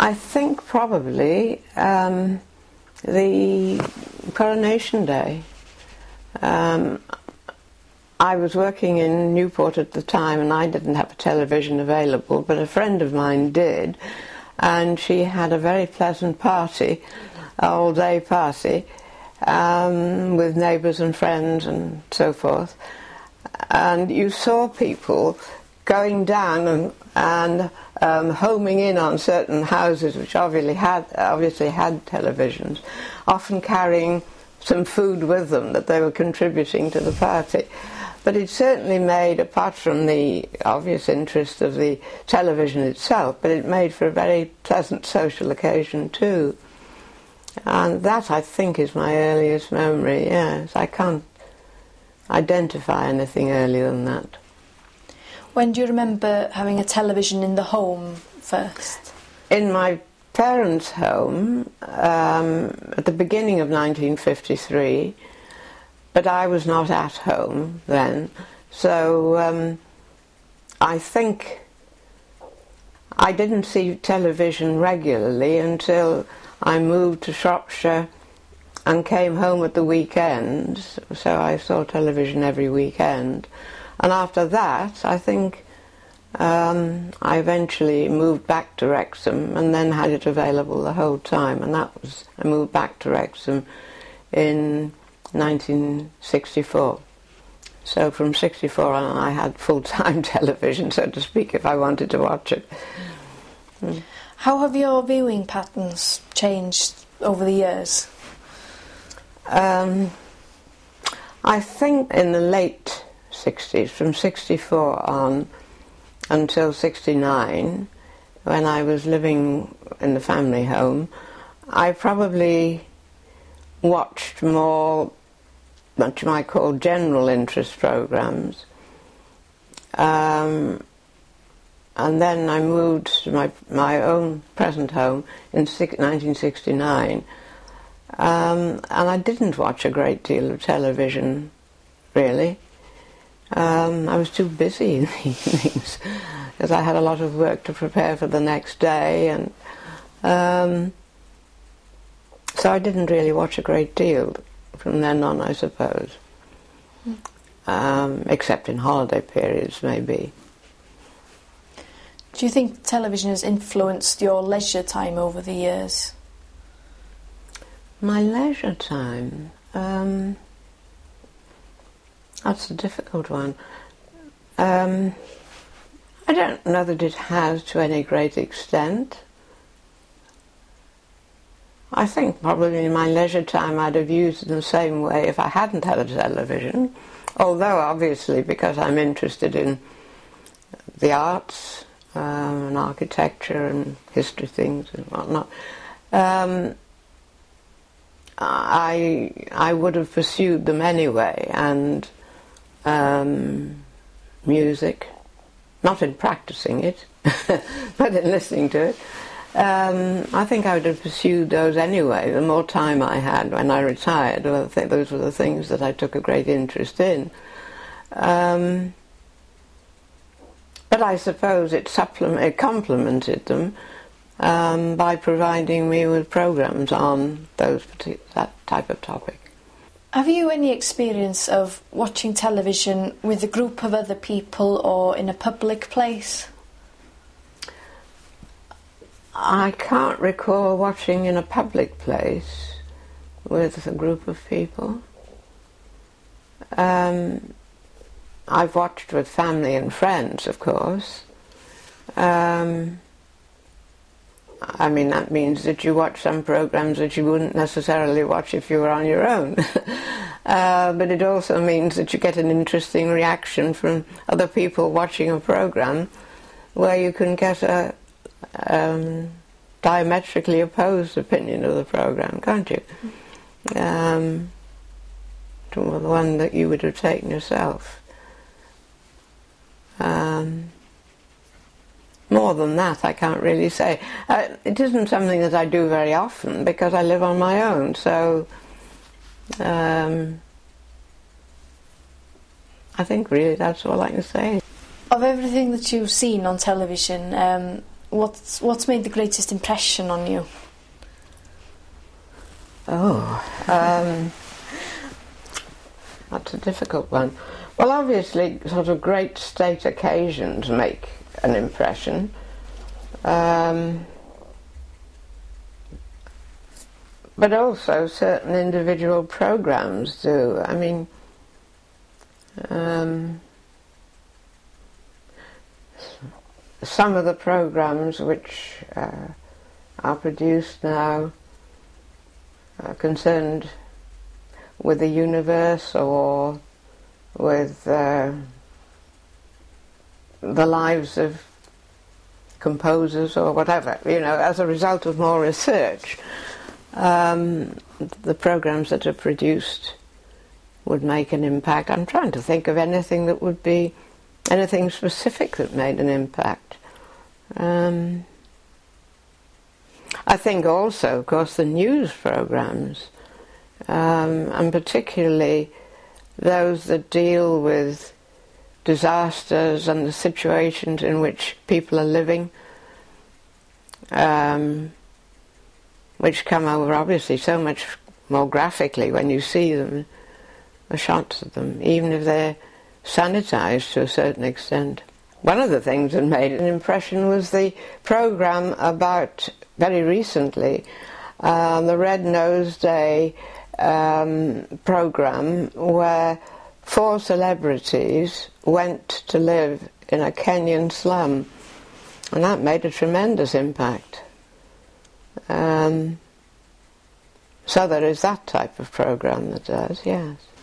I think probably the Coronation Day. I was working in Newport at the time and I didn't have a television available, but a friend of mine did, and she had a very pleasant party, all-day party, with neighbours and friends and so forth. And you saw people going down and homing in on certain houses which obviously had televisions, often carrying some food with them that they were contributing to the party. But it certainly made, apart from the obvious interest of the television itself, but it made for a very pleasant social occasion too. And that, I think, is my earliest memory, yes. I can't identify anything earlier than that. When do you remember having a television in the home first? In my parents' home, at the beginning of 1953, but I was not at home then, so I think I didn't see television regularly until I moved to Shropshire and came home at the weekends, so I saw television every weekend. And after that, I think I eventually moved back to Wrexham and then had it available the whole time, and I moved back to Wrexham in 1964. So from 64 on I had full-time television, so to speak, if I wanted to watch it. How have your viewing patterns changed over the years? I think in the late 60s, from 64 on until 69, when I was living in the family home, I probably watched more what you might call general interest programs. And then I moved to my own present home in 1969, and I didn't watch a great deal of television, really. I was too busy in the evenings because I had a lot of work to prepare for the next day, and so I didn't really watch a great deal from then on, I suppose, except in holiday periods, maybe. Do you think television has influenced your leisure time over the years? My leisure time? That's a difficult one. I don't know that it has to any great extent. I think probably in my leisure time I'd have used it in the same way if I hadn't had a television, although obviously because I'm interested in the arts and architecture and history things and whatnot, I would have pursued them anyway, and music, not in practicing it, but in listening to it. I think I would have pursued those anyway. The more time I had when I retired, I think those were the things that I took a great interest in. But I suppose it complemented them by providing me with programs on that type of topic. Have you any experience of watching television with a group of other people or in a public place? I can't recall watching in a public place with a group of people. I've watched with family and friends, of course. I mean, that means that you watch some programs that you wouldn't necessarily watch if you were on your own. But it also means that you get an interesting reaction from other people watching a program where you can get a diametrically opposed opinion of the program, can't you? To the one that you would have taken yourself. More than that, I can't really say. It isn't something that I do very often because I live on my own, so I think really that's all I can say. Of everything that you've seen on television, what's made the greatest impression on you? That's a difficult one. Well, obviously, sort of great state occasions make an impression. But also certain individual programs do. I mean, some of the programs which are produced now are concerned with the universe or with the lives of composers or whatever, you know, as a result of more research. The programs that are produced would make an impact. I'm trying to think of anything that would be anything specific that made an impact. I think also, of course, the news programs, and particularly those that deal with disasters and the situations in which people are living, which come over obviously so much more graphically when you see them, the shots of them, even if they're sanitized to a certain extent. One of the things that made an impression was the program about, very recently, the Red Nose Day program, where 4 celebrities went to live in a Kenyan slum, and that made a tremendous impact. So there is that type of program that does, yes.